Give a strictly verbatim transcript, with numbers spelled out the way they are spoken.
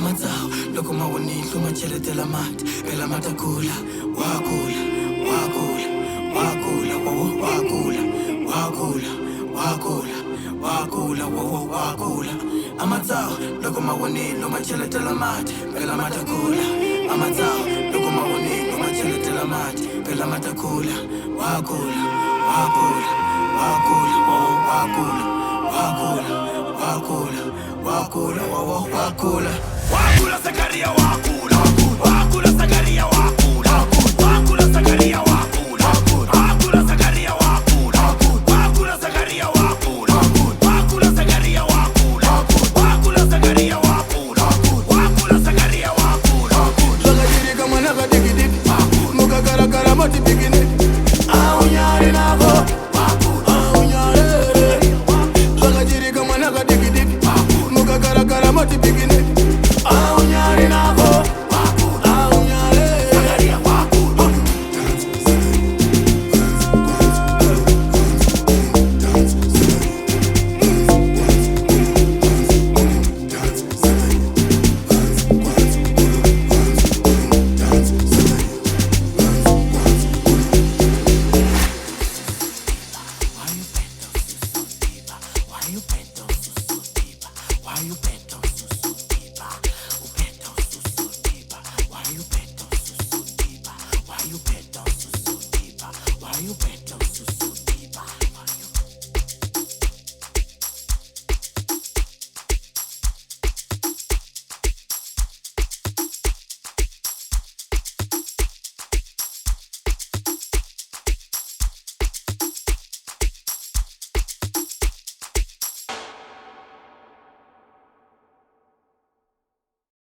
amatsaho loko ma vonile ma cheletela mati phela mata kula wakula wakula wakula wo wakula wakula wakula wakula wo wakula amatsaho loko ma vonile ma cheletela mati phela mata kula amatsaho loko ma vonile ma cheletela mati phela mata kula wakula wakula wakula wo wakula wakula wakula wakula wo wakula